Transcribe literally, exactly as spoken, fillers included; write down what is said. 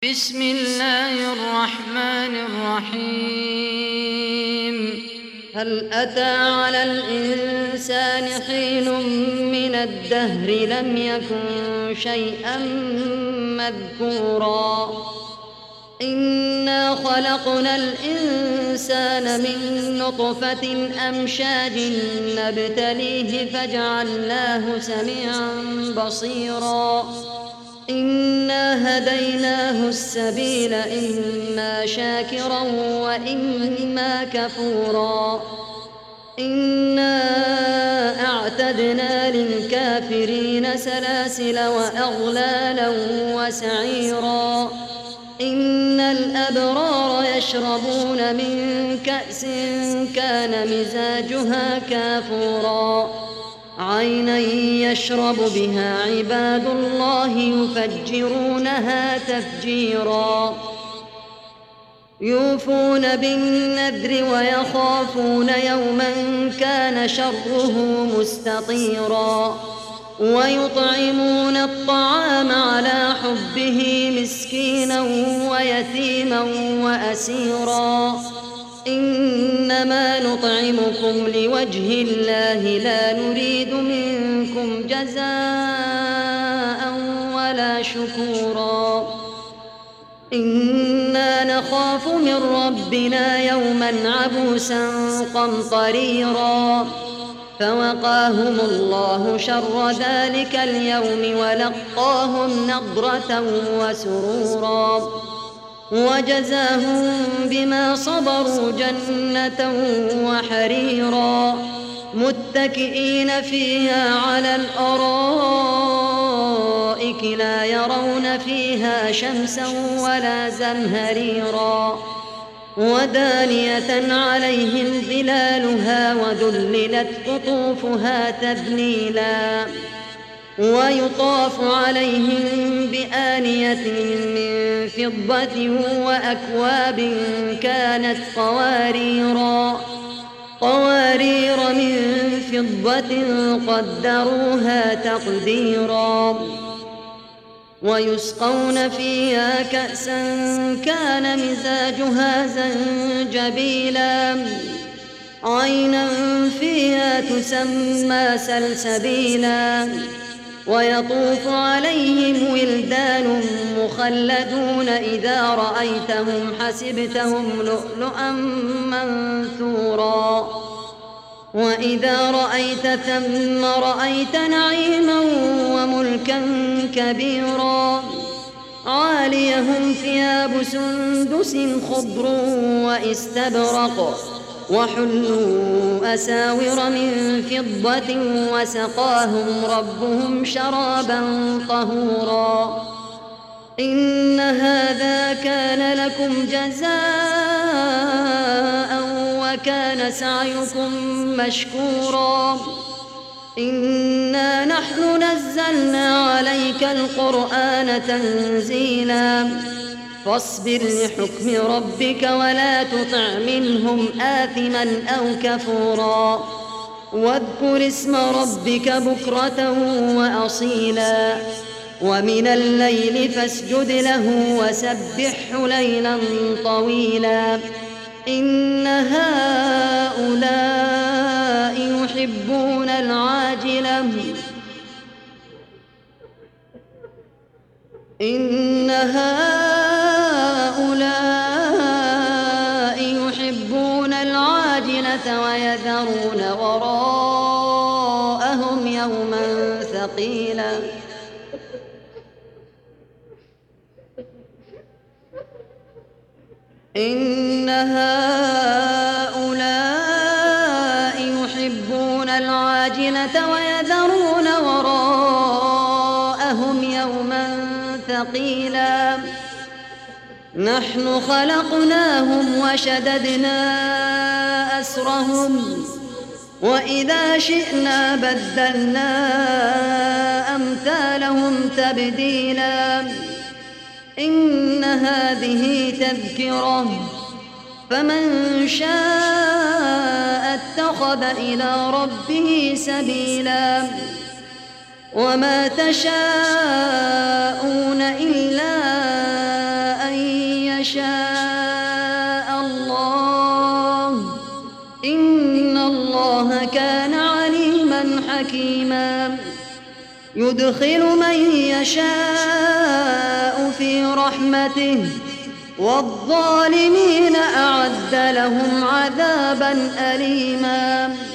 بسم الله الرحمن الرحيم. هل أتى على الإنسان حين من الدهر لم يكن شيئا مذكورا إنا خلقنا الإنسان من نطفة أمشاج نبتليه فجعلناه سميعا بصيرا إنا هديناه السبيل إما شاكرا وإما كفورا إنا أعتدنا للكافرين سلاسل وأغلالا وسعيرا إن الأبرار يشربون من كأس كان مزاجها كافورا عينا يشرب بها عباد الله يفجرونها تفجيرا يوفون بالنذر ويخافون يوما كان شره مستطيرا ويطعمون الطعام على حبه مسكينا ويتيما وأسيرا إنما نطعمكم لوجه الله لا نريد منكم جزاء ولا شكورا إنا نخاف من ربنا يوما عبوسا قمطريرا فوقاهم الله شر ذلك اليوم ولقاهم نضرة وسرورا وجزاهم بما صبروا جنة وحريرا متكئين فيها على الأرائك لا يرون فيها شمسا ولا زمهريرا ودانية عليهم ظلالها وذللت قطوفها تذليلا ويطاف عليهم بآنية من فضة وأكواب كانت قواريرا قوارير من فضة قدروها تقديرا ويسقون فيها كأسا كان مزاجها زنجبيلا عينا فيها تسمى سلسبيلا ويطوف عليهم ولدان مخلدون إذا رأيتهم حسبتهم لؤلؤا منثورا وإذا رأيت ثم رأيت نعيما وملكا كبيرا عاليهم ثياب سندس خضر واستبرق وحلوا أساور من فضة وسقاهم ربهم شرابا طهورا إن هذا كان لكم جزاء وكان سعيكم مشكورا إنا نحن نزلنا عليك القرآن تنزيلا فاصبر لحكم ربك ولا تطع منهم آثما أو كفورا واذكر اسم ربك بكرة وأصيلا ومن الليل فاسجد له وسبحه ليلا طويلا إن هؤلاء يحبون العاجلة إن هؤلاء يحبون العاجلة ويذرون وراءهم يوما ثقيلا إن هؤلاء يحبون العاجلة ويذرون وراءهم يوما ثقيلا نحن خلقناهم وشددنا أسرهم وإذا شئنا بدلنا أمثالهم تبديلا إن هذه تذكرة فمن شاء اتخذ إلى ربه سبيلا وما تشاءون إلا إن الله كان عليما حكيما يدخل من يشاء في رحمته والظالمين أعد لهم عذابا أليما